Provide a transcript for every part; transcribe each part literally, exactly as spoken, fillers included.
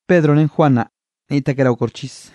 Pedro nen Juana, nita que era ucorchis.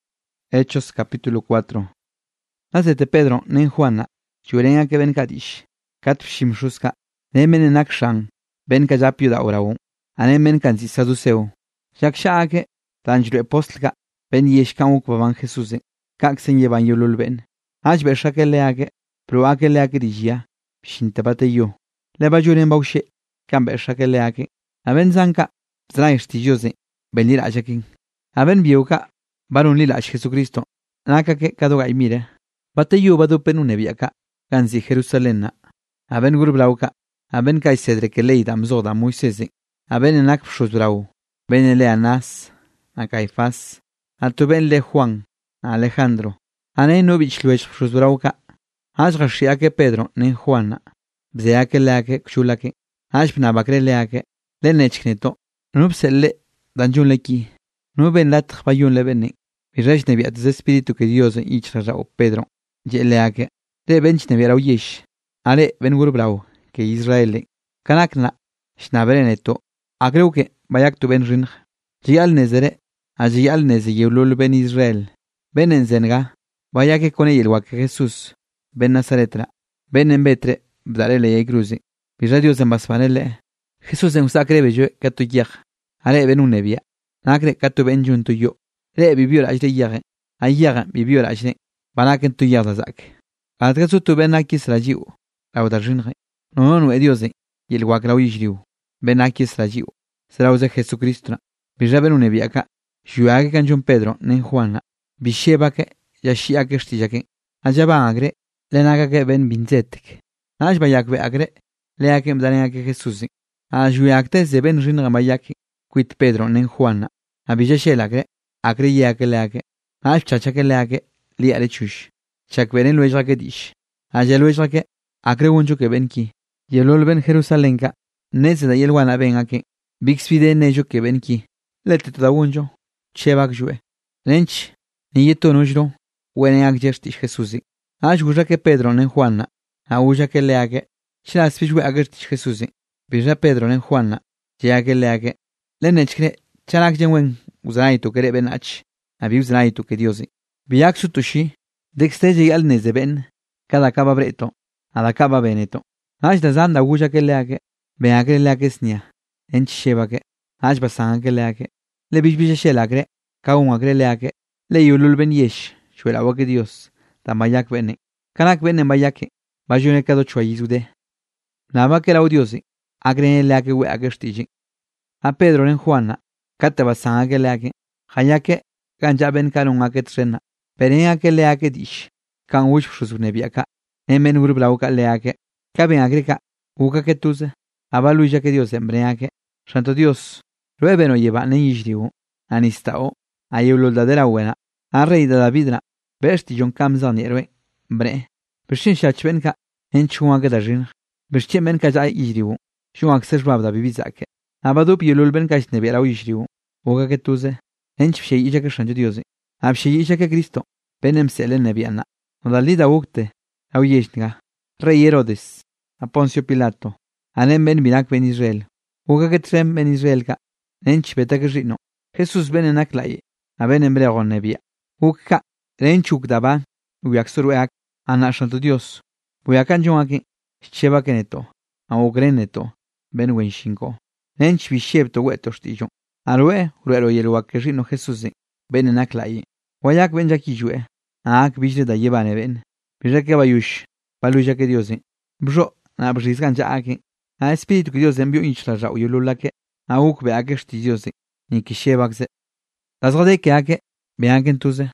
Hechos capítulo cuatro. Hazete Pedro nen Juana, churenga que ven kadish. Kat shimshuska, nemen en akshan, ben kajapiu da orawu. Anemen kanzi saduseu. Jak shaake, tanjru apostlka, ben yeshkan ukbavan Jesuse. Kak sen yevan yulul ben. Aj bershake leake, proake leake dijia, shintabate yo. Leba juren baushe, kan bershake leake. Aben zanka, zraishti jose, ben lira ajakin. Aben biuka, barun lila Jesucristo. Naka ke kadoga imire. Bate yo badu penunebiaka, kanzi Jerusalena. Aben gurblauka, aben kai cedre que leida mzoda Moisés. Aben enak pshuzbrau. Ben ele Anás, a Caifás. Alto ben le Juan, a Alejandro. Ane novich luech pshuzbrauka. Ashga shiake Pedro nen Juana. Bzeake leake kshulake. Ashbna bakre leake. Le nechkneto. Nubselle danjun leki. Nuben lat bayun lebene. Viresh nebiat de espíritu que Dios ichra Pedro. Je leake. Le bench nebiarau yesh. Ale ben gurbrau que Israel. Kanakna. Shnabereneto. Agreu que bayak tu ben rinj. Jial nezere. A jial neze yulul ben Israel. Ben en zenga. Bayake con el wake Jesús. Ben Nazaretra. Ben en betre. Bdarele y cruzi. Pira Dios en basfanele. Jesús en usacre bello katu yaj. Ale ben un nebia. Nakre katu ben junto yo. Le vivió la ajde yage. Ayaga vivió la ajde. Banaken tu yagazak. Atresu tu ben akis rajiu. Lauda rinje. No no e Dios. Y el waklau yishriu. Ben akis rajiu. Será use Jesucristo. Pira ben un nebia ka. Shuage kanjun Pedro nen Juana. Bisheba que yashia que stijake. Allá agre. Le naga que ben binzetek. Nash bayak be agre. Le akem dania que Jesús. A juiacte ze ben ringa bayaki. Quit Pedro nen Juana. A bijashel agre. Agre ya que le ake. Nash chacha que le ake. Li are chush. Chak benen lueja que dish. Allá lueja que. Agre unjo que ben ki. Yelol ben Jerusalenka. Neze da yelwana ben ake. Bixfide nejo que ben ki. Lete toda unjo. Chebak jue. Lench. Ni yeto nujro. Wene agjertish Jesús. Ash guja que Pedro nen Juana. A uja que le ake. Chilas fijwe agjertish Jesús. Bija Pedro nen Juana. Ya que le ake. Le nechkre. Charak jenwen. Uzaitu que ben ach. Abi uzaitu que Dios. Biak sutushi. Dexteje al neze ben. Cada caba breto. Ada caba beneto. Ash da zanda uja que le ake. Ben agre le ake snia. Ench sheba que. Ash basanga que le ake. Le bijbija shelagre. Kaun agre le ake. Le yulul ben yesh. Shuela que Dios. Tamayak bene. Kanak bene bayake. Bajune kado chuayizude. Nava que la Dios. Agre le ake we agestiji. A Pedro en Juana. Kate basanga que le ake. Hayake. Kanja ben kanun ake trena. Peren ake le ake dish. Kan wish shuzune biaka. Emen urblauka le ake. Kaben agreka. Uka que tuze. Abaluja que Dios embreake. Santo Dios. Lueve no lleva ne yishriu. Anistao. Ayulodadera buena. A rey de Davidra. Besti John Kamzan yerwe. Bre. Beshin shachbenka. En chuanga da jin. Beshin men kaja yishriu. Shuak seshbab da bibizake. Abadup yulul ben kashne bera yishriu. Uka que tuze. Ench shei ija que shanjo Dios. Ab shei ija que Cristo. Benem sele nebiana. Odalida ukte. Au yeshniga. Rey Herodes. A Poncio Pilato. Anem ben binak ben Israel. Uka que trem ben Israel ka. Ench beta que rino. Jesús ben en aklaye. A ben embriagon nebia. Uka. Renchuk daba. Uyaxuruak. Ana shanto Dios. Uyakan jonaki. Sheba keneto. A ugreneto. Ben wenshinko. Ench bishebto weto stillo. Arue. Ruero yeluak que rino Jesús. Ben en aklaye. Wayak ben yakijue. Aak bishre da lleva neben. Bisha que bayush. Baluja que Dios. Bro. Na briskan jaake. A espíritu que Dios envió inchla ja uyululake. A uk be agesti Dios. Ni kishebakse. Las gode que ake. Beanken tuze.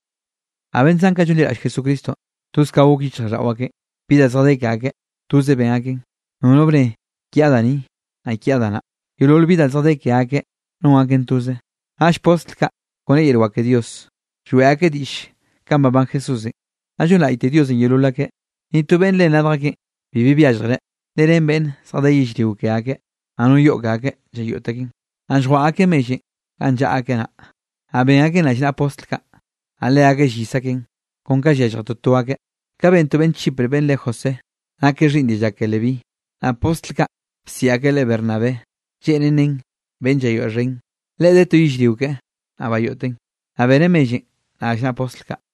A ben zanka junir a Jesucristo. Tus ka uk inchla ja wake. Pida zode que ake. Tuze beanken. No nobre. Kiadani. Ay kiadana. Y lo olvida zode que ake. No aken tuze. Ash postka. Con el wake Dios. Jueake dish. Kamba ban Jesús. Ayula ite Dios en yelulake. Ni tu ben le nadrake. Bibi biajre. Leren ben. Sada yishriu que ake. Anu yo gake. Jayotakin. Anjwa ake meje. Anja ake na. Aben ake na jina postka. Ale ake jisakin. Konka jajratotu ake. Kaben tu ben chipre ben le José. Ake rindi jake le vi. Apostlka. Si ake le Bernabé. Jenenen. Ben jayo ring. Le de tu yishriu que. abayoten. Aberemeyen, asha apostlka.